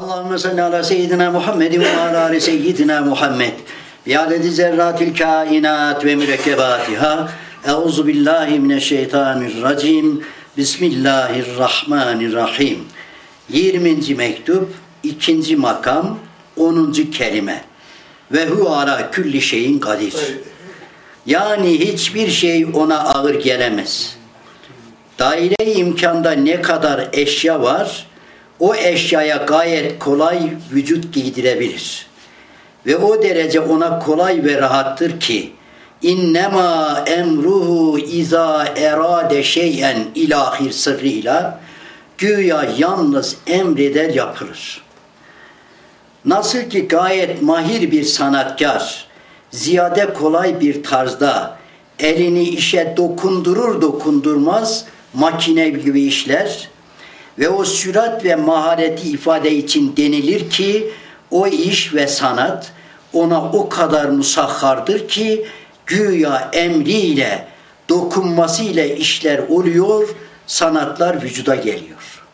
Allahümme salli ala seyyidina Muhammedin ve ala ali seyyidina Muhammed. Biadedi zerratil kainat ve mürekkebatiha. Euzu billahi mineşşeytanirracim. Bismillahirrahmanirrahim. 20. mektup, 2. makam, 10. kelime. Ve hu ala külli şeyin kadir. Yani hiçbir şey ona ağır gelemez. Daire-i imkanda ne kadar eşya var, o eşyaya gayet kolay vücut giydirebilir. Ve o derece ona kolay ve rahattır ki innema emruhu iza erade şeyen ilahir sırrıyla güya yalnız emreder yapılır. Nasıl ki gayet mahir bir sanatkar ziyade kolay bir tarzda elini işe dokundurur dokundurmaz makine gibi işler ve o sürat ve mahareti ifade için denilir ki o iş ve sanat ona o kadar musahhardır ki güya emriyle, dokunmasıyla işler oluyor, sanatlar vücuda geliyor.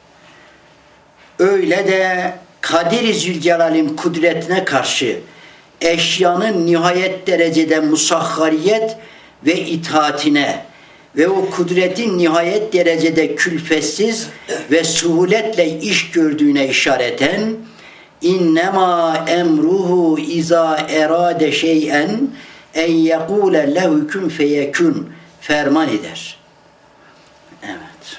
Öyle de Kadir-i Zülcelal'in kudretine karşı eşyanın nihayet derecede musahhariyet ve itaatine ve o kudretin nihayet derecede külfetsiz ve suhuletle iş gördüğüne işareten innema emruhu iza erade şey'en en yekule lehu kun feyekun ferman eder. Evet.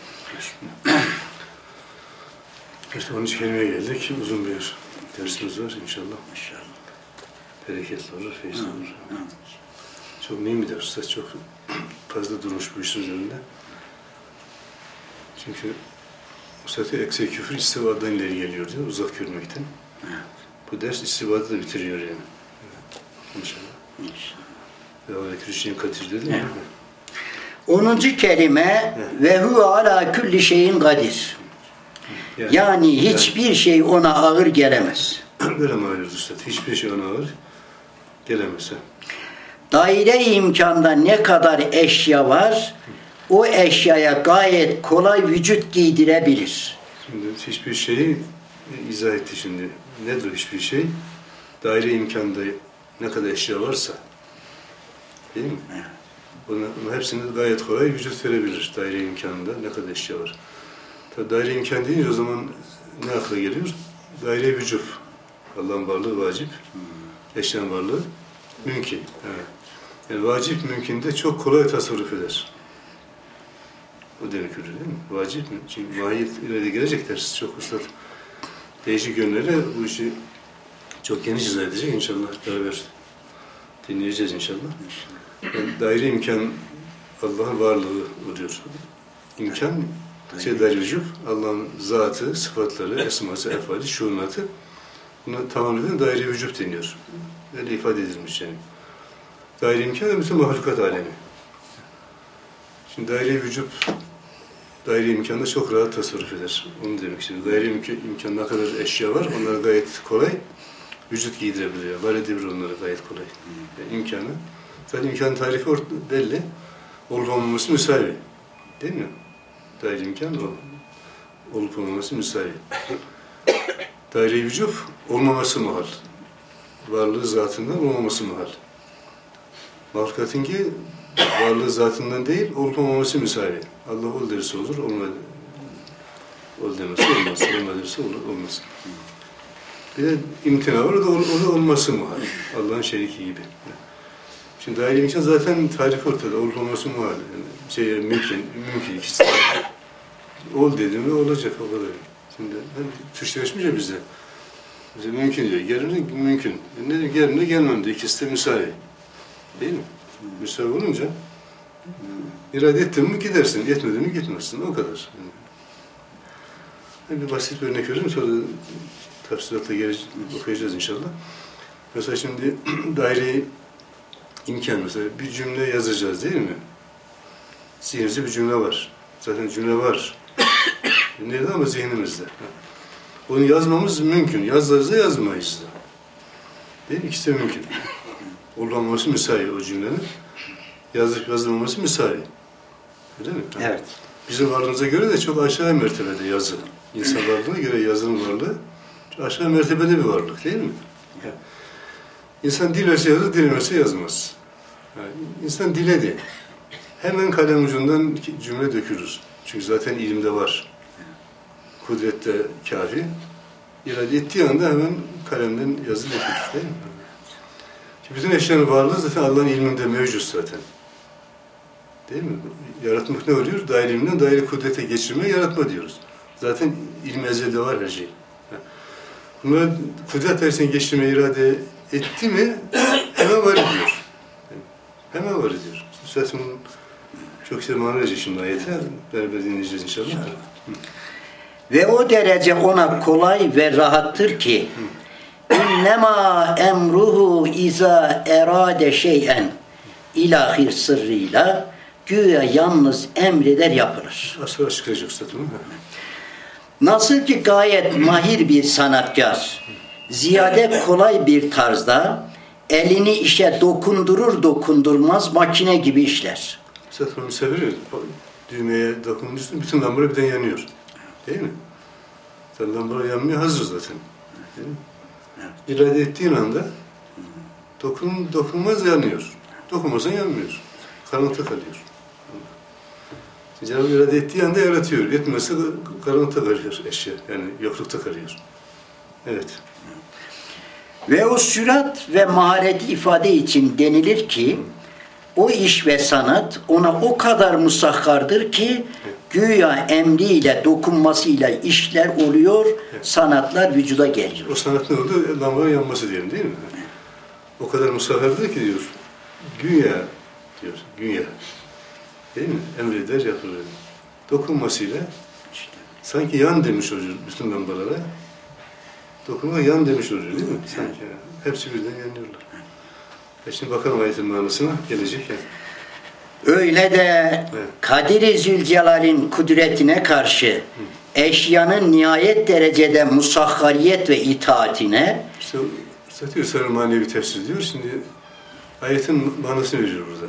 İşte 13 kelimeye geldik. Uzun bir dersimiz var inşallah. İnşallah. Bereketli olur, feyizli olur. Çok mühim bir ders. Çok fazla durmuş bu işin üzerinde. Çünkü bu sefer eksi küfür istivadan ileri geliyor diyor, uzak görmekten. Evet. Bu ders istivadı da bitiriyor yani. Evet. İnşallah. Ve o ekürüşün kadir dedi mi? 10. kelime ve hu ala külli şeyin kadir. Yani hiçbir şey ona ağır gelemez. Böyle mi ağır Üstad? Hiçbir şey ona ağır gelemez. Daire-i imkanda ne kadar eşya var, o eşyaya gayet kolay vücut giydirebilir. Şimdi hiçbir şeyi izah etti şimdi. Nedir hiçbir şey? Daire imkanda ne kadar eşya varsa, değil mi? Bunun hepsini gayet kolay vücut verebilir. Daire imkanında ne kadar eşya var. Tabi daire imkan deyince o zaman ne akla geliyor? Daire vücut. Allah'ın varlığı vacip, eşyanın varlığı mümkün. Evet. Yani vacip mümkünde çok kolay tasarruf eder. O demek öyle değil mi? Vacip mi? Çünkü mahiyet ileride gelecek ders. Çok ustad değişik yönlere bu işi çok geniş izah edecek inşallah. Beraber dinleyeceğiz inşallah. Yani daire imkan Allah'ın varlığı oluyor. İmkan daire vücut, Allah'ın zatı, sıfatları, esması, efali, şuunatı buna tamamen daire vücut deniyor. Öyle ifade edilmiş yani. Daire imkan da bütün mahlukat alemi. Şimdi daire vücut, daire imkanda çok rahat tasarruf eder. Onu demek istiyorum. Daire imkan ne kadar eşya var, onları gayet kolay vücut giydirebiliyor. Var edebilir onları gayet kolay. Yani imkanı. Zaten imkanın tarifi belli. Olup olmaması müsavi. Değil mi? Daire imkan o. Olup olmaması müsavi. Daire vücut olmaması muhal. Varlığı zatından olmaması muhal. Mahlukatın ki varlığı zatından değil, olup olmaması müsavi. Allah ol derse olur, olmaz. Ol demesi olmaz, olmaz derse olmaz. Bir de imtina var, o da olması muhal. Allah'ın şeriki gibi. Şimdi daire imkan zaten tarifi ortada, olup olması muhal. Yani mümkün ikisi. Ol dediğimde olacak, o kadar. Şimdi Türkçeleşmiş ya bizde. Bize mümkün diyor, gelirine mümkün. Ne diyor, gelirine gelmem diyor, ikisi de müsavi. Değil mi? Müsavi olunca irade ettin mi gidersin, yetmedin mi gitmezsin, o kadar. Yani bir basit bir örnek vereyim, sonra tafsilatla okuyacağız inşallah. Mesela şimdi daire-i imkan, mesela bir cümle yazacağız değil mi? Zihnimizde bir cümle var. Zaten cümle var. Nerede ama zihnimizde. Onu yazmamız mümkün. Yazarız da yazmayız da. Değil mi? İkisi de mümkün. Olmaması müsaade o cümlenin. Yazıp yazılmaması müsaade. Öyle mi? Evet. Bizim varlığımıza göre de çok aşağı mertebede yazı. İnsan varlığına göre yazılım varlığı aşağı mertebede bir varlık değil mi? Yani, İnsan dilerse yazar, dilemezse yazmaz. Yani insan diledi. Hemen kalem ucundan cümle dökülür. Çünkü zaten ilimde var. Kudrette kafi. İrade ettiği anda hemen kalemden yazı dökülür değil mi? Şimdi bütün eşyanın varlığı zaten Allah'ın ilminde mevcut zaten. Değil mi? Yaratmak ne oluyor? Daire ilminden daire kudrete geçirme, yaratma diyoruz. Zaten ilmi ezelde var her şey. Bunlar kudret dairesine geçirme irade etti mi hemen var ediyor. Hemen var ediyor. Zaten bunun çok güzel mana verecek şimdi ayete. Beraber dinleyeceğiz inşallah. Ve o derece ona kolay ve rahattır ki İnnemâ emruhu izâ erâde şey'en ilahir sırrıyla güya yalnız emreder yapılır. Asla çıkacak zaten. Nasıl ki gayet mahir bir sanatkar ziyade kolay bir tarzda elini işe dokundurur dokundurmaz makine gibi işler. Zaten onu seviyor. Düğmeye dokunmuşsun, bütün lambalar birden yanıyor. Değil mi? Zaten lambalar yanmıyor, hazır zaten. Değil mi? İrade ettiğin anda dokunmaz yanıyor. Dokunmazsan yanmıyor. Karanlıkta kalıyor. Cenab-ı irade ettiği anda yaratıyor. Etmezse karanlıkta kalıyor eşya. Yani yoklukta kalıyor. Evet. Ve o sürat ve mahareti ifade için denilir ki o iş ve sanat ona o kadar musahhardır ki güya emriyle dokunmasıyla işler oluyor, sanatlar vücuda geliyor. O sanat ne oldu? Lambanın yanması diyelim değil mi? O kadar musahhardır ki diyor. Güya diyor. Güya. Değil mi? Emreder yapılır. Dokunmasıyla sanki yan demiş oluyor bütün lambalara. Dokunma yan demiş oluyor değil mi? Sanki. Hepsi birden yanıyorlar. Şimdi bakalım ayetin manasına gelecek yani. Öyle de Kadir-i Zülcelal'in kudretine karşı eşyanın nihayet derecede musahhariyet ve itaatine İşte diyor sonra manevi tefsir diyor. Şimdi ayetin manasını veriyor burada.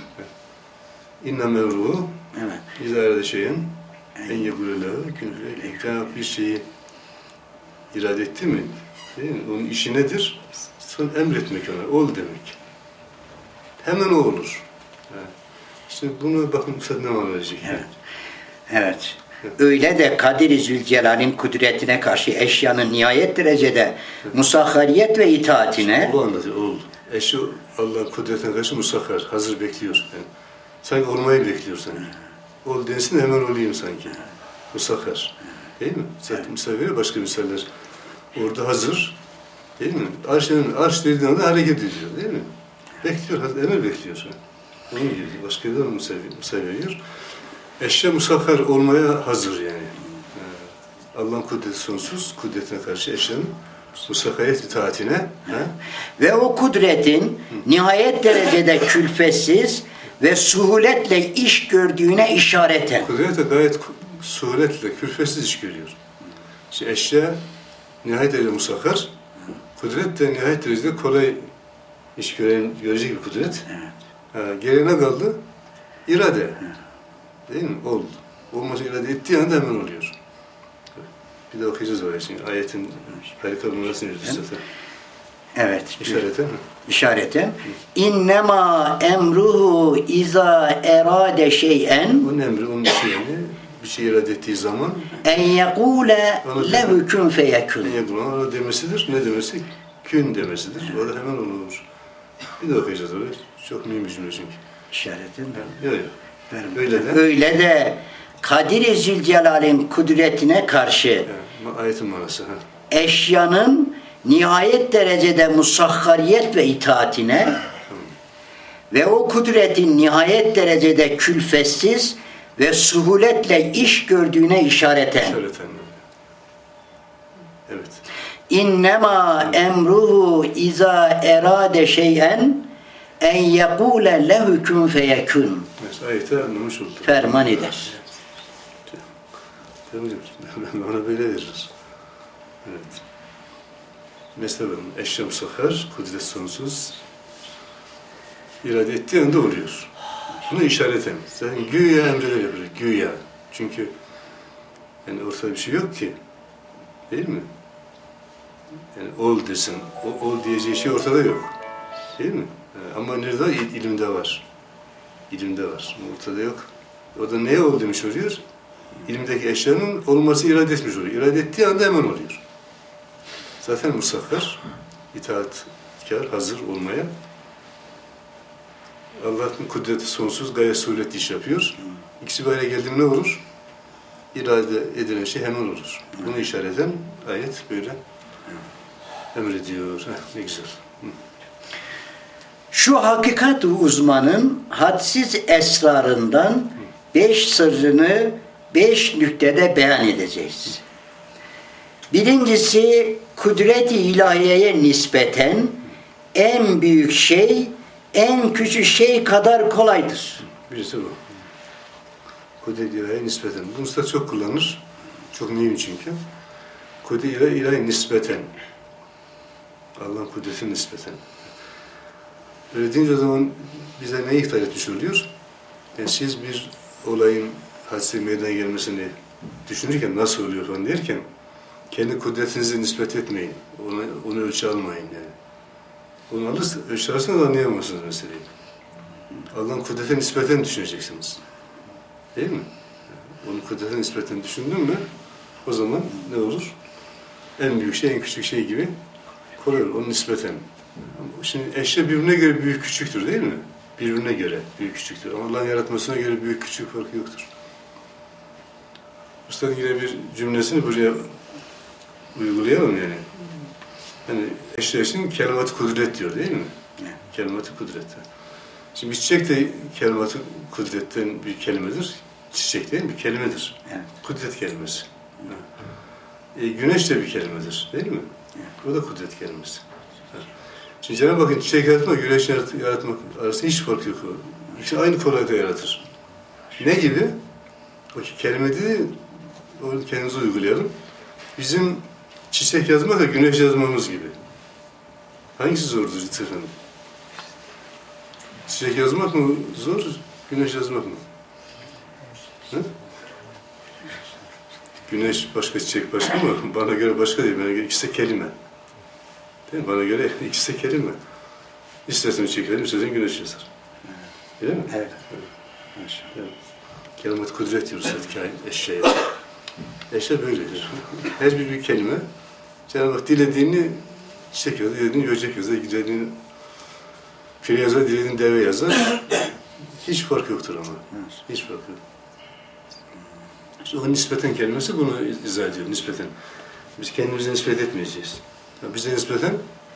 İnne mevruhu izâ şeyin en yegulelâhu Cenab-ı bir şeyi irade etti mi? Değil mi? Onun işi nedir? Sonra emretmek ona. Ol demek. Hemen o olur. İşte bunu bakın ne mana verecek. Evet. Öyle de Kadir-i Zülcelal'in kudretine karşı eşyanın nihayet derecede musahhariyet ve itaatine O anlatıyor. Ol. Eşya Allah'ın kudretine karşı musahhar. Hazır bekliyor. Yani, sanki olmayı bekliyor sanki. Ol densin de hemen olayım sanki. Musahhar. Değil mi? Zaten misal veriyor başka misaller. Orada hazır. Değil mi? Arş dediği anda hareket ediyor. Değil mi? Bekliyor. Emir bekliyor. Onun gibi. Başka bir misal veriyor. Eşya musahhar olmaya hazır yani. Allah'ın kudreti sonsuz. Kudretine karşı eşyanın musahhariyet itaatine. Ve o kudretin nihayet derecede külfetsiz ve suhuletle iş gördüğüne işareten. Kudret de gayet suhuletle, külfetsiz iş görüyor. İşte eşya nihayet derecede musahhar, kudret de nihayet derecede kolay iş görecek bir kudret. Geriye ne kaldı? İrade. Değil mi? Oldu. Olması irade ettiği anda hemen oluyor. Bir de okuyacağız oraya şimdi. Ayetin harika numarasını yazıyoruz zaten. Evet. İşareten mi? İşareten. İnnemâ emruhu izâ erâde şey'en Onun emri, onun şeyini bir şey irade ettiği zaman en yekûle lehu kün feyekûn. en yakın ona demesidir. Ne demesi? Kün demesidir. O da hemen olur. Bir de okuyacağız oraya. Çok mühim bir cümle çünkü. İşaretin mi? Yok yok. Öyle de Kadir-i Zülcelal'in kudretine karşı Yani, ayetin manası. eşyanın nihayet derecede musahhariyet ve itaatine ve o kudretin nihayet derecede külfetsiz ve suhuletle iş gördüğüne işareten. İşareten. Evet. İnnemâ emruhu izâ erâde şey'en en yekûle lehu kün feyekûn. Ayeti anlamış olduk. Ferman eder. Tamam hocam. Ona böyle veririz. Evet. Mesela eşya musahhar, kudret sonsuz, irade ettiği anda oluyor. Bunu işareten. Zaten güya emreler yapıyor. Güya. Çünkü Yani ortada bir şey yok ki. Değil mi? Yani ol desin, ol diyeceği şey ortada yok. Değil mi? Ama nerede var? İlimde var. İlimde var. Ortada yok. O da neye ol demiş oluyor? İlimdeki eşyanın olması irade etmiş oluyor. İrade ettiği anda hemen oluyor. Zaten musaffer, itaatkar, hazır olmaya. Allah'ın kudreti sonsuz, gayet suretli iş yapıyor. İkisi böyle geldi mi ne olur? İrade edilen şey hemen olur. Bunu işareten ayet böyle emrediyor. Ne güzel. Şu hakikat uzmanın hadsiz esrarından 5 sırrını 5 nüktede beyan edeceğiz. Birincisi, kudret-i ilahiyeye nispeten en büyük şey en küçük şey kadar kolaydır. Birisi bu. Kudret-i ilahiyeye nispeten. Bunu usta çok kullanır. Çok mühim çünkü. Kudret-i ilahiyeye nispeten. Allah'ın kudretine nispeten. Öyle deyince o zaman bize ne ihtar etmiş oluyor? Yani siz bir olayın hadise meydana gelmesini düşünürken nasıl oluyor falan derken kendi kudretinizi nispet etmeyin. Onu ölçü almayın yani. Onu ölçü alırsanız anlayamazsınız meseleyi. Allah'ın kudretine nispeten düşüneceksiniz. Değil mi? Onun kudretine nispeten düşündün mü o zaman ne olur? En büyük şey en küçük şey gibi kolay olur. Onun nispeten. Şimdi eşya birbirine göre büyük küçüktür değil mi? Birbirine göre büyük küçüktür. Ama Allah'ın yaratmasına göre büyük küçük farkı yoktur. Usta'nın yine bir cümlesini buraya uygulayalım yani. Hani eşya için kelimat-ı kudret diyor değil mi? Kelimat-ı kudret. Şimdi çiçek de kelimat-ı kudretten bir kelimedir. Çiçek değil mi? Bir kelimedir. Evet. Kudret kelimesi. Güneş de bir kelimedir değil mi? O da kudret kelimesi. Şimdi Cenab-ı Hakk'ın çiçek yaratmak, güneş yaratmak arasında hiç fark yok. İkisi aynı kolaylıkla yaratır. Ne gibi? O kelimede onu kendimize uygulayalım. Bizim çiçek yazmakla güneş yazmamız gibi. Hangisi zordur efendim? Çiçek yazmak mı zor, güneş yazmak mı? Hı? Güneş başka, çiçek başka mı? Bana göre başka değil. Bana göre ikisi de kelime. Değil mi? Bana göre ikisi de kelime. İstersen çekelim, istersen güneş yazar. Değil mi? Evet. Evet. Kelimat-ı kudret diyoruz eşeğe. Eşya böyledir. Her bir kelime Cenab-ı Hak dilediğini çiçek yazar, dilediğini böcek yazar, dilediğini fil yazar, dilediğini deve yazar. Hiç fark yoktur ama. Hiç fark yok. İşte o nispeten kelimesi bunu izah ediyor, nispeten. Biz kendimize nispet etmeyeceğiz. Yani bize nispeten,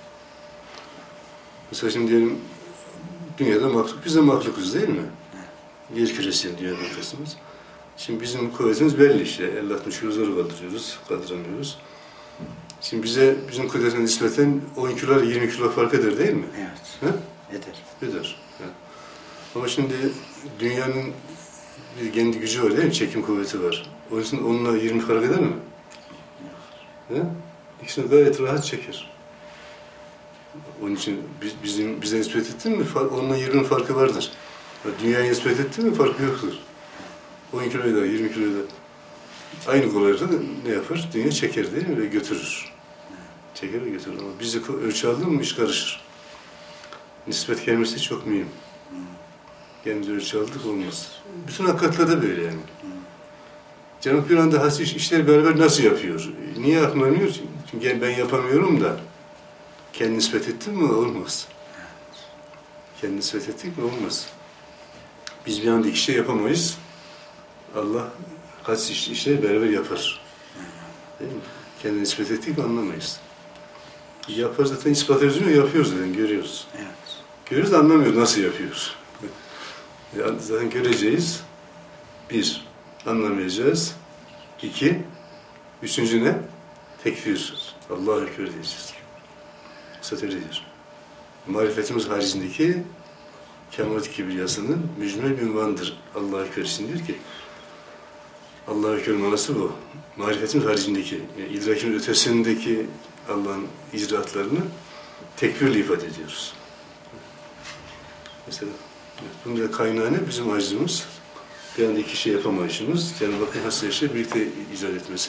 mesela şimdi diyelim, dünyada mahluk, biz de mahlukuz değil mi? Yer küresi dünya noktasımız. Şimdi bizim kuvvetimiz belli işte. 50-60 kilo zor kaldırıyoruz, kaldıramıyoruz. Şimdi bizim kuvvetine nispeten 10 kilo 20 kilo fark eder değil mi? Evet. He? Eder. Evet. Ama şimdi dünyanın bir kendi gücü var değil mi? Çekim kuvveti var. Onun için onunla 20 fark eder mi? He? İkisini gayet rahat çeker. Onun için bize nispet ettin mi? Onunla 20 farkı vardır. Dünyaya nispet ettin mi? Farkı yoktur. 10 kiloyu da 20 kiloyu da aynı kolaylıkla ne yapar? Dünya çeker değil mi? Ve götürür. Çeker ve götürür. Ama bizi ölçü aldın mı iş karışır. Nispet kelimesi çok mühim. Kendimizi ölçü aldık olmaz. Bütün hakikatlerde böyle yani. Cenab-ı bir anda işleri beraber nasıl yapıyor? Niye aklanıyor? Çünkü ben yapamıyorum da kendini nispet ettin mi? Olmaz. Kendini nispet ettik mi? Olmaz. Biz bir anda iki şey yapamayız. Allah kaç işleri beraber yapar. Değil mi? Kendini nispet ettik mi anlamayız. Yapar zaten ispat ediyoruz, yapıyoruz zaten, görüyoruz. Evet. Görüyoruz da anlamıyoruz nasıl yapıyoruz. Yani zaten göreceğiz. Bir, anlamayacağız. İki, üçüncü ne? Tekbir. Allahu Ekber diyeceğiz. Satır ediyor. Marifetimiz haricindeki Kemalat Kibriyası'nın mücmel bir ünvanıdır. Allahu Ekber için diyor ki Allahu Ekber manası bu. Marifetimiz haricindeki, yani idrakimiz ötesindeki Allah'ın icraatlarını tekbirle ifade ediyoruz. Mesela bunun da kaynağı ne? Bizim acizimiz, bir anda iki şey yapamayışımız, Cenab-ı Hakk'ın has eşya birlikte icat etmesi.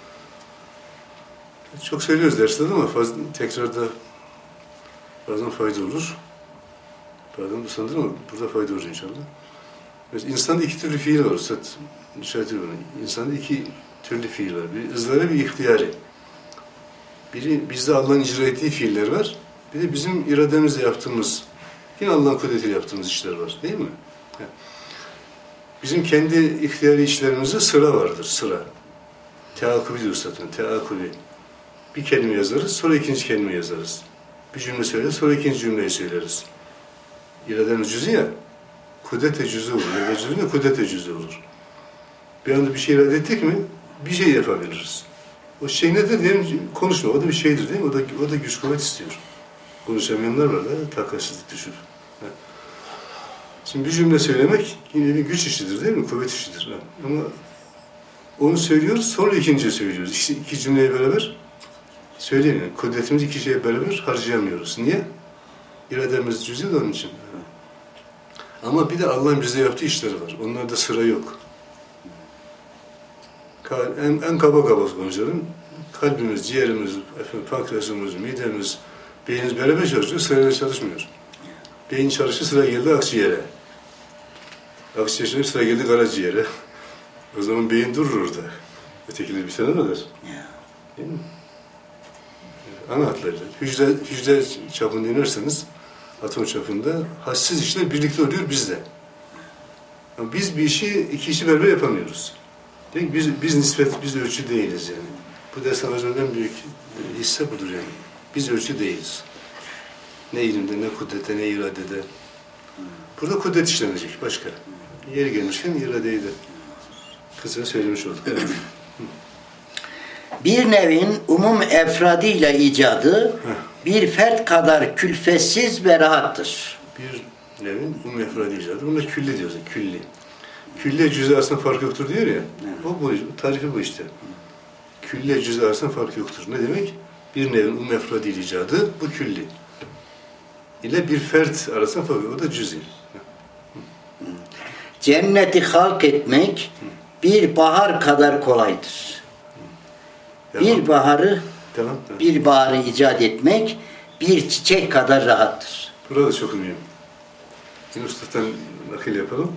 Çok söylüyoruz derslerde ama fazla, tekrarda bazen fayda olur. Bazen bu sanırım ama burada fayda olur inşallah. Mesela insanda iki türlü fiil var. Üstad işaret ediyor bunu. İnsanda iki türlü fiil var. Bir ızgari, bir ihtiyari. Biri bizde Allah'ın icra ettiği fiiller var. Bir de bizim irademizle yaptığımız, yine Allah'ın kudretiyle yaptığımız işler var. Değil mi? Bizim kendi ihtiyari işlerimizde sıra vardır. Sıra. Teakkubi diyor üstadın. Teakkubi. Bir kelime yazarız, sonra ikinci kelime yazarız. Bir cümle söyleriz, sonra ikinci cümleyi söyleriz. İrademiz cüzü ya, kudret-i cüzü olur. İrade cüzü ne? Kudret-i cüzü olur. Bir anda bir şey irade ettik mi, bir şey yapabiliriz. O şey nedir diyelim, konuşma. O da bir şeydir değil mi? O da güç kuvvet istiyor. Konuşamayanlar var da, takatsızlık düşür. Şimdi bir cümle söylemek yine bir güç işidir değil mi? Kuvvet işidir. Ama onu söylüyoruz, sonra ikinciyi söylüyoruz. İki cümleyi beraber söyleyemiyoruz. Kudretimizi iki şeye beraber harcayamıyoruz. Niye? İrademiz cüz'i de onun için. Ama bir de Allah'ın bize yaptığı işleri var. Onlarda sıra yok. En kaba konuşalım. Kalbimiz, ciğerimiz, pankreasımız, midemiz, beynimiz beraber çalışıyor, sırayla çalışmıyor. Beyin çalışır, sıra geldi akciğere. Akciğer sıra geldi karaciğere. O zaman beyin durur orada. Ötekileri bir sene kadar. Değil mi? Ana hatlarıyla. Hücre çapını inerseniz, atom çapında hassiz işler birlikte oluyor bizde. Ama biz bir iki işi beraber yapamıyoruz. Değil mi? Biz ölçü değiliz yani. Bu ders amacının en büyük hisse budur yani. Biz ölçü değiliz. Ne ilimde, ne kudrette, ne iradede. Burada kudret işlenecek, başka. Yeri gelmişken iradeyi de kısaca söylemiş olduk. Evet. Bir nevin umum efradıyla icadı bir fert kadar külfetsiz ve rahattır. Bir nevin umum efradı icadı. Buna külli diyoruz, külli. Külli cüz'i arasında fark yoktur diyor ya. O tarifi bu işte. Külli cüz'i arasında fark yoktur. Ne demek? Bir nevin umum efradı icadı bu külli. İle bir fert arasında fark yok. O da cüz'i. Cenneti halk etmek bir bahar kadar kolaydır. Tamam. Bir baharı icat etmek bir çiçek kadar rahattır. Burada çok mühim. Yine Ustad'dan nakil yapalım.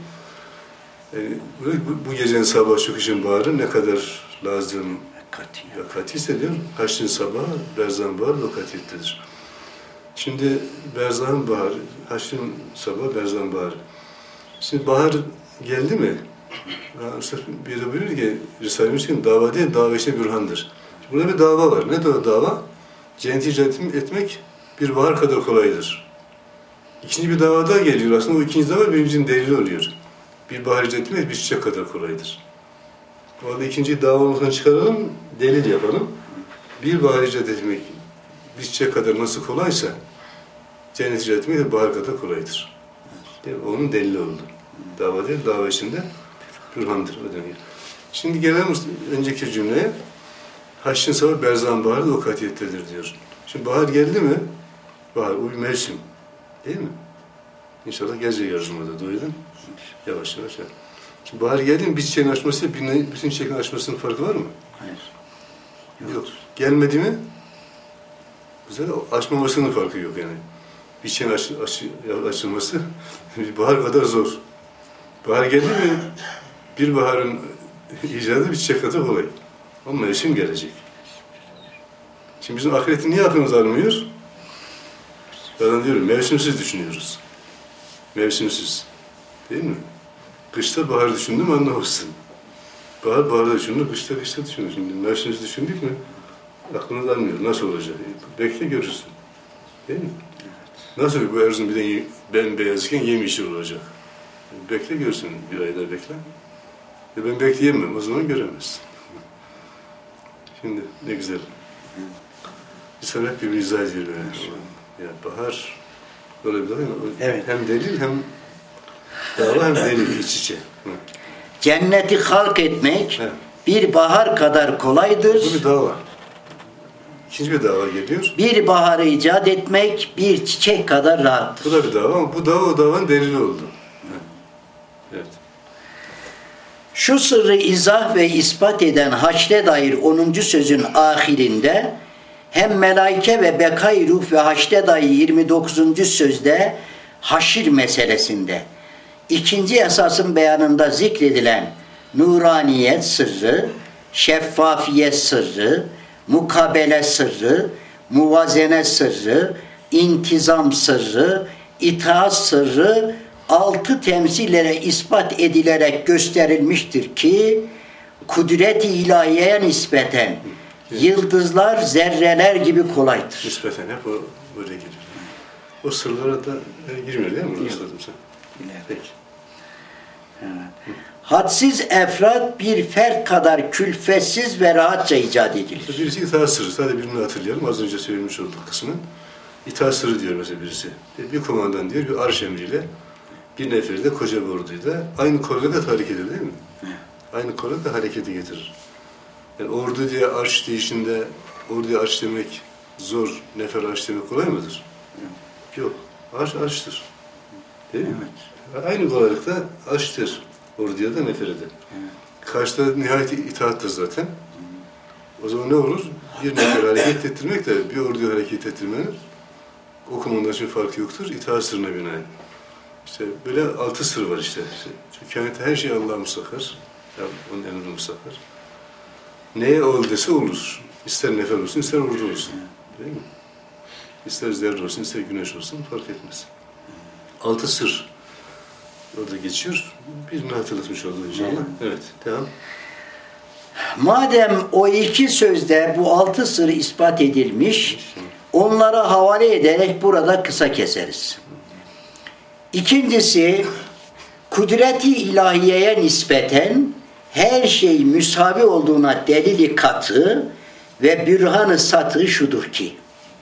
Bu gecenin sabah çöküşün baharı ne kadar lazım ve katiyse diyor. Haşrin sabah, berzan bahar ve katiyettedir. Şimdi berzan bahar, haşrin sabah, berzan bahar. Şimdi bahar geldi mi? Ustad bir de buyuruyor ki, Risale-i Müslim dava değil, dava işte bürhandır. Burada bir dava var. Ne o dava? Cenneti icat etmek bir bahar kadar kolaydır. İkinci bir dava daha geliyor. Aslında o ikinci dava birincinin delili oluyor. Bir bahar icat etmek bir çiçek kadar kolaydır. Orada ikinci davamızdan çıkaralım, delil yapalım. Bir bahar icat etmek bir çiçek kadar nasıl kolaysa cennet icat etmek de bahar kadar kolaydır. Onun delili oldu. Dava değil, dava içinde bürhandır o deniyor. Şimdi gelelim önceki cümleye. Haşrin sabah berzan baharı da o katiyettedir diyor. Şimdi bahar geldi mi? Bahar, o bir mevsim. Değil mi? İnşallah gelecek yarışmada duydun. Yavaş yavaş. Şimdi bahar geldi mi bir çiçeğin açması, bütün çiçeğin açmasının farkı var mı? Hayır. Yok. Gelmedi mi? Güzel, açmamasının farkı yok yani. Bir çiçeğin açılması bir bahar kadar zor. Bahar geldi mi bir baharın icadı bir çiçek kadar kolay. Ama mevsim gelecek. Şimdi bizim ahireti niye aklımız almıyor? Ben diyorum, mevsimsiz düşünüyoruz. Mevsimsiz. Değil mi? Kışta bahar düşündüm anlamazsın. Baharda düşündüm, kışta düşündüm. Şimdi mevsimsiz düşündük mü? Aklımız almıyor. Nasıl olacak? Bekle görürsün. Değil mi? Nasıl bu Erzurum bir de bembeyazken yemyeşil olacak? Bekle görürsün, bir ayda bekle. Ben bekleyemem, o zaman göremezsin. Şimdi ne güzel. İnsan hep bir izah ediyor böyle. Yani bahar böyle bir değil mi? Evet. Hem delil hem dava hem delil iç içe. Cenneti halk etmek bir bahar kadar kolaydır. Bu bir dava. İkinci bir dava geliyor. Bir baharı icat etmek bir çiçek kadar rahattır. Bu da bir dava ama bu dava o davanın delili oldu. Evet. Şu sırrı izah ve ispat eden haşre dair 10. sözün ahirinde hem melaike ve bekay ruh ve haşre dair 29. sözde haşir meselesinde ikinci esasın beyanında zikredilen nuraniyet sırrı, şeffafiyet sırrı, mukabele sırrı, muvazene sırrı, intizam sırrı, itaat sırrı 6 temsillere ispat edilerek gösterilmiştir ki kudret-i ilahiyeye nispeten yıldızlar zerreler gibi kolaydır. Nispeten hep o böyle geliyor. O sırlara da girmiyor değil mi? Rastladım sen. Peki. Hadsiz efrat bir fert kadar külfetsiz ve rahatça icat edilir. Birisi itaat sırrı. Sadece birini hatırlayalım. Az önce söylemiş olduk kısmı. İtaat sırrı diyor mesela birisi. Bir komandan diyor, bir arş emriyle bir neferi de koca bir orduyla aynı korelat hareket ediyor değil mi? Aynı korelat hareketi getirir. Yani ordu diye arş değişinde orduya arş demek zor, nefer arş demek kolay mıdır? Yok. Arş arştır. Değil mi? Evet. Aynı kolaylıkta arştır. Orduya da nefere de. Evet. Karşıda nihayet itaattır zaten. O zaman ne olur? Bir nefer hareket ettirmek de bir orduya hareket ettirmenin o komandan için farkı yoktur. İtaat sırrına binaen. İşte böyle 6 sır var işte. Çünkü kainatı her şey Allah'a musahhar. Yani onun emrine musahhar. Neye ol dese olur. İster nefer olsun, ister ordu olsun. Değil mi? İster zerre olsun, ister güneş olsun fark etmez. 6 sır orada geçiyor. Birini hatırlatmış oldu inşallah. Evet, devam. Madem o 2 sözde bu 6 sır ispat edilmiş, onlara havale ederek burada kısa keseriz. İkincisi, kudret-i ilahiyeye nispeten her şey müsavi olduğuna delili katı ve bürhan-ı satı şudur ki,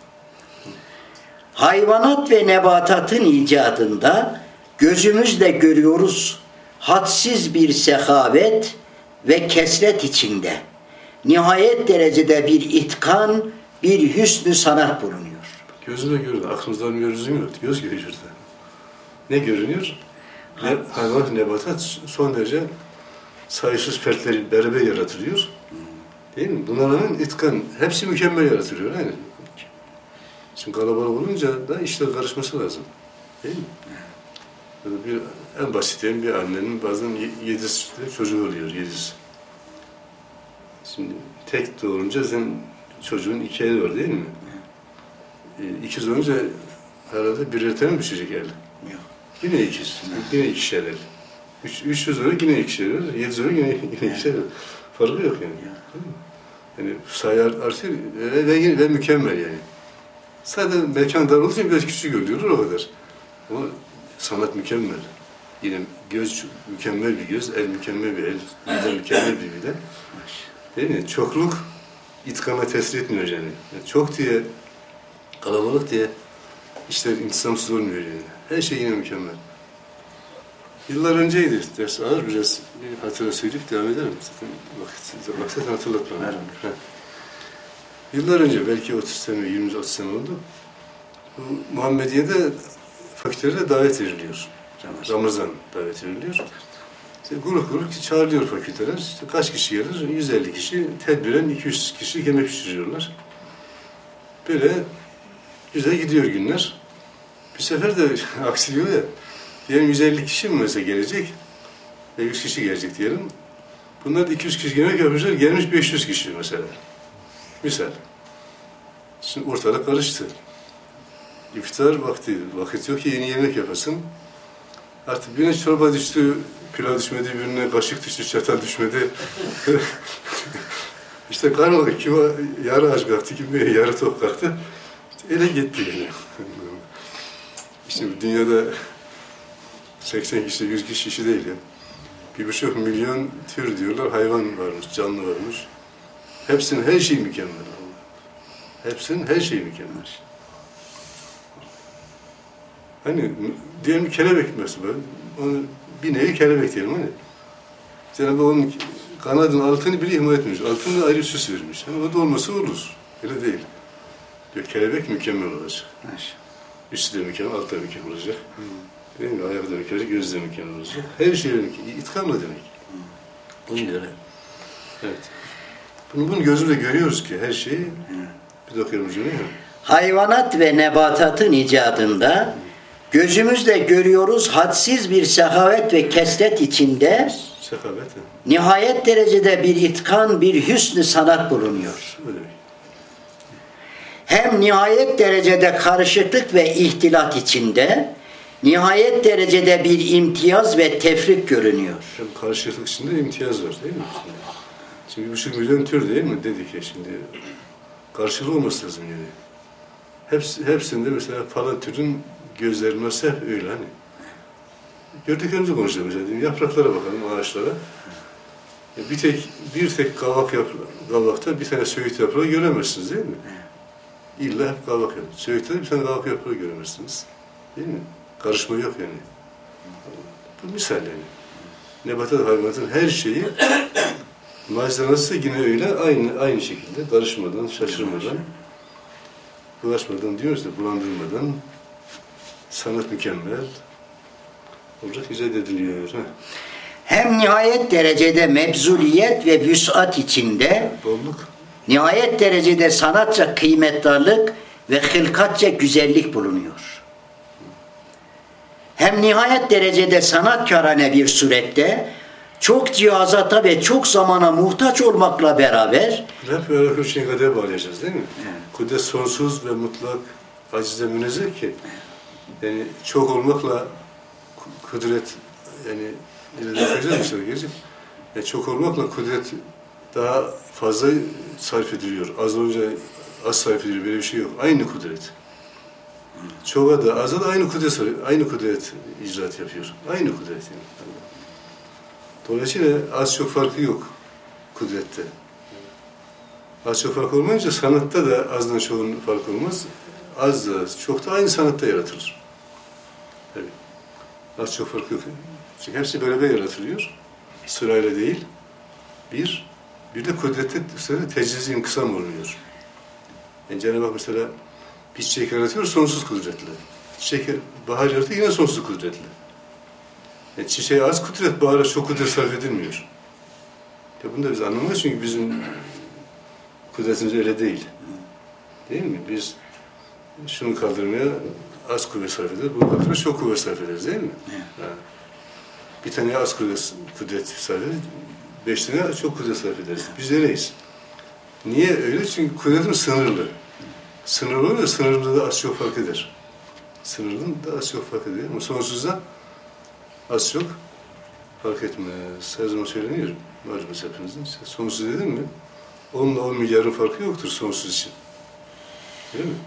hayvanat ve nebatatın icadında gözümüzle görüyoruz hadsiz bir sehavet ve kesret içinde nihayet derecede bir itkan, bir hüsnü sanat bulunuyor. Gözle görüyor, aklımızdan gözüm yok. Göz görüyor da. Ne görünüyor? Hayvan, nebatat son derece sayısız fertleri beraber yaratılıyor. Değil mi? Bunların itkan, hepsi mükemmel yaratılıyor. Yani. Şimdi kalabalık olunca da işler karışması lazım. Değil mi? Böyle en basit yani bir annenin bazen 7 çocuğu oluyor, 7. Şimdi tek doğurunca sen çocuğun 2 eli var değil mi? İkiz olunca herhalde birer tane mi düşecek el? Yok. Yine ikiz, yine 2'şer el. 300 sonra yine 2'şer el, 7 sonra yine 2'şer el. Farkı yok yani. Yani sayı artıyor ve mükemmel yani. Sadece mekan dar olduğu için biraz küçük görülüyor o kadar. Ama sanat mükemmel. Yine göz mükemmel bir göz, el mükemmel bir el, mide mükemmel bir mide. Değil mi? Çokluk itkana tesir etmiyor yani. Çok diye, kalabalık diye işler intizamsız olmuyor yani. Her şey yine mükemmel. Yıllar önceydi ders ağır biraz hatıra söyleyip devam ederim. Zaten hatırlat bana. Yıllar önce belki 30 sene, 20-30 sene oldu. Bu Muhammediye'de fakültelere davet ediliyor. Ramazan davet ediliyor. İşte grup çağırıyor fakülteler. İşte kaç kişi gelir? 150 kişi. Tedbiren 200 kişi yemek pişiriyorlar. Böyle güzel gidiyor günler. Bir sefer de aksiliyor ya. Diyelim 150 kişi mi mesela gelecek? Ve 100 kişi gelecek diyelim. Bunlar da 200 kişi yemek yapmışlar. Gelmiş 500 kişi mesela. Misal. Şimdi ortalık karıştı. İftar vakti. Vakit yok ki yeni yemek yapasın. Artık birine çorba düştü, pilav düşmedi, birine kaşık düştü, çatal düşmedi. İşte karnı kimi yarı aç kalktı, kimi yarı tok kalktı. İşte ele gitti yani. İşte dünyada 80 kişi, 100 kişi değil ya. 1,5 milyon tür diyorlar, hayvan varmış, canlı varmış. Hepsinin her şeyi mükemmel. Hepsinin her şeyi mükemmel. Hani diyelim kelebek mesela, onu bir nevi kelebek diyelim hani. Cenab-ı onun kanadının altını bile ihmal etmiş, altını ayrı süs vermiş. Yani o da olması olur, öyle değil. Diyor, kelebek mükemmel olacak. Üstü de mükemmel, altı da mükemmel olacak. Değil mi? Ayağı da mükemmel, gözü de mükemmel olacak. Her şey mükemmel, itkamla demek. Onu göre. Evet. Bunu gözümüzde görüyoruz ki her şeyi bir dokuyorum hocam. Hayvanat ve nebatatın icadında gözümüzle görüyoruz hadsiz bir sehavet ve kesret içinde Sekavet. nihayet derecede bir itkan, bir hüsnü sanat bulunuyor. Öyle. Hem nihayet derecede karışıklık ve ihtilat içinde nihayet derecede bir imtiyaz ve tefrik görünüyor. Hem karşılıklık içinde imtiyaz var değil mi? Şimdi 1,5 milyon tür değil mi dedik ya şimdi. Karşılığı olması lazım yani. Hepsinde mesela falan türün gözleri nasıl hep öyle hani. Gördüklerimizi konuşalım mesela. Yapraklara bakalım, ağaçlara. Bir tek kavakta bir tane söğüt yaprağı göremezsiniz değil mi? İlla hep kavak yaprağı. Söğütte bir tane kavak yaprağı göremezsiniz. Değil mi? Karışma yok yani. Bu misal yani. Nebatat hayvanatın her şeyi malzemesi yine öyle aynı şekilde karışmadan, şaşırmadan, bulaşmadan diyoruz da bulandırmadan sanat mükemmel olarak icat ediliyor. Hem nihayet derecede mebzuliyet ve vüs'at içinde Bolluk. nihayet derecede sanatça kıymetdarlık ve hılkatça güzellik bulunuyor. Hem nihayet derecede sanatkârane bir surette çok cihazata ve çok zamana muhtaç olmakla beraber Hep böyle şeyin kadar bağlayacağız değil mi? Evet. Kudret sonsuz ve mutlak, acize münezzeh ki yani çok olmakla kudret yani ileride yapacağız mesela gelecek. Yani çok olmakla kudret daha fazla sarf ediliyor. Az olunca az sarf ediliyor. Böyle bir şey yok. Aynı kudret. Çoğa da aza da aynı kudret icraat yapıyor. Aynı kudret yani. Dolayısıyla az çok farkı yok kudrette. Az çok fark olmayınca sanatta da azdan çoğun farkı olmaz. Az da çok da aynı sanatta yaratılır. Evet. Az çok fark yok. Çünkü hepsi beraber yaratılıyor. Sırayla değil. Bir de kudrette tecizzi inkısam oluyor. Yani Cenab-ı Hak mesela bir çiçek yaratıyor sonsuz kudretli. Çiçek bahar yaratıyor yine sonsuz kudretli. Yani çiçeğe az kudret, bahara çok kudret sarf edilmiyor. Ya bunu da biz anlamayız çünkü bizim kudretimiz öyle değil. Değil mi? Biz şunu kaldırmaya az kuvvet sarf ederiz, bunu kaldırmaya çok kuvvet sarf ederiz değil mi? Evet. Bir tane az kudret sarf ederiz, 5 tane çok kudret sarf ederiz. Biz öyleyiz. Niye öyle? Çünkü kudretimiz sınırlı. Sınırlı oluyor, sınırlı da az çok fark eder. Sınırlı da az çok fark eder. Ama sonsuzda az çok fark etmez. Her zaman söyleniyor. Malumuz hepinizin. Sonsuz dedim mi? 10 ile 10 milyarın farkı yoktur sonsuz için. Değil mi?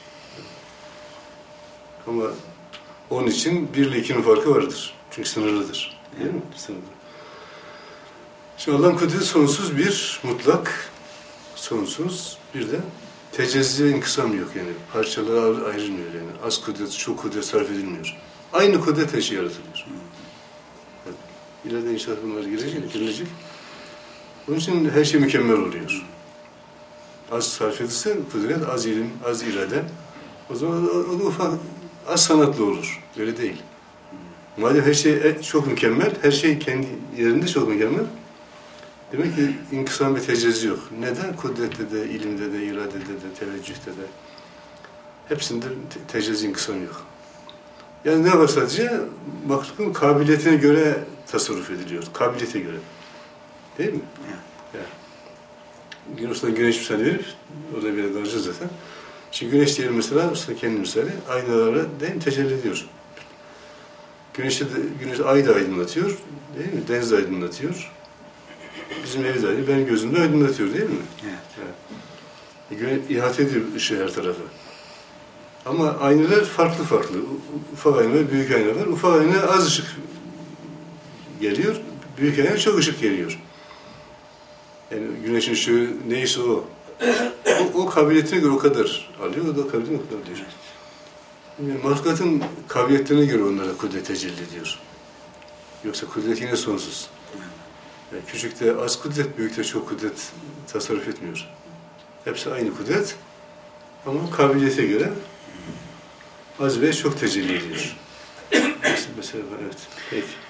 Ama 10 için 1 ile 2'nin farkı vardır. Çünkü sınırlıdır. Değil mi? Sınırlı. Şimdi Allah'ın kudreti sonsuz bir mutlak, sonsuz bir de tecezziye inkısam yok yani. Parçalara ayrılmıyor yani. Az kudret, çok kudret sarf edilmiyor. Aynı kudret her şey yaratılıyor. Evet. İleride inşallah bunlar girilecek. Onun için her şey mükemmel oluyor. Az sarf edilse kudret, az ilim, az irade. O zaman o da ufak, az sanatlı olur. Öyle değil. Madem her şey çok mükemmel, her şey kendi yerinde çok mükemmel. Demek ki inkısam ve tecezzi yok. Neden? Kudrette de, ilimde de, iradede de, teveccühte de. Hepsinde tecezzi inkısam yok. Yani ne var sadece? Mahlukun kabiliyetine göre tasarruf ediliyor. Kabiliyete göre. Değil mi? Yani. Yunus'tan güneş misali verip, orada bir yere kalacağız zaten. Şimdi güneş diyelim mesela, kendi misali, aynalara değil mi? Tecelli ediyor. Güneş ay da aydınlatıyor, değil mi? Deniz de aydınlatıyor. Bizim evi de aydınlatıyor, benim gözümde aydınlatıyor değil mi? Evet. Güneş ihate ediyor ışığı her tarafı. Ama aynalar farklı. Ufak ayna var, büyük ayna var. Ufak ayna az ışık geliyor, büyük ayna çok ışık geliyor. Yani güneşin ışığı neyse o kabiliyetine göre o kadar alıyor, o da kabiliyetine o kadar alıyor. Yani mahlukatın kabiliyetlerine göre onlara kudret tecelli ediyor. Yoksa kudret yine sonsuz. Yani küçükte az kudret, büyükte çok kudret tasarruf etmiyor. Hepsi aynı kudret ama kabiliyete göre az ve çok tecelli ediyor. Mesela evet. Peki.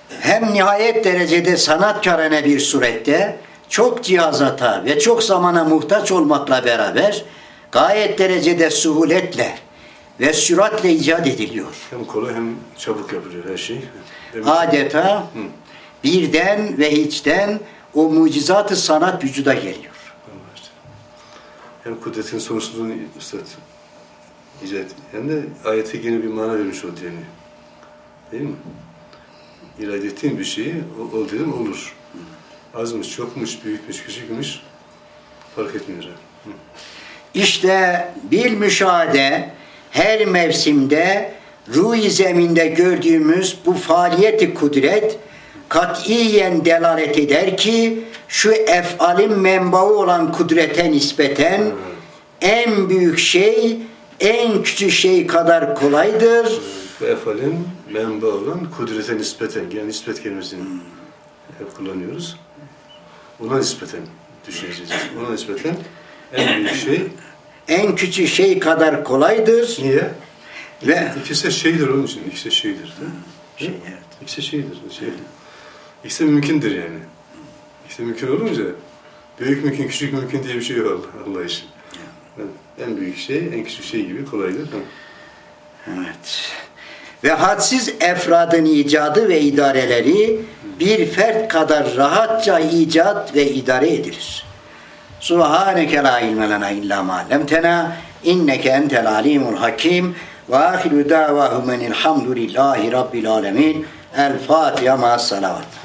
hem nihayet derecede sanatkarane bir surette çok cihazata ve çok zamana muhtaç olmakla beraber gayet derecede suhuletle ve süratle icat ediliyor. Hem kolay hem çabuk yapılıyor her şey. Adeta birden ve hiçten o mucizat-ı sanat vücuda geliyor. Hem kudretin sonsuzluğunu üstad icat hem de ayete yeni bir mana vermiş oldu yani. Değil mi? İrade ettiğin bir şeyi ol dedim olur. Azmış, çokmuş, büyükmüş, küçükmüş fark etmiyor. İşte bil müşahede her mevsimde ruh-i zeminde gördüğümüz bu faaliyeti kudret katiyen delalet eder ki şu efalin menbaı olan kudrete nispeten en büyük şey en küçük şey kadar kolaydır. Bu efalin menbaı olan kudrete nispeten, yani nispet kelimesini hep kullanıyoruz. Ona nispeten düşüneceğiz. Ona nispeten en büyük şey En küçük şey kadar kolaydır. niye? Ve İkisi de şeydir onun için. İkisi de şeydir. şey, evet. İkisi de şeydir. İkisi de mümkündür yani. İkisi de mümkün olunca büyük mümkün, küçük mümkün diye bir şey yok Allah için. Yani en büyük şey, en küçük şey gibi kolaydır. Evet. Ve hadsiz efradın icadı ve idareleri bir fert kadar rahatça icat ve idare edilir. Subhaneke la ilme lena illa ma allamtena inneke entel alimul hakim ve ahiru davahumen elhamdülillahi rabbil alemin. El Fatiha ma'as salavat.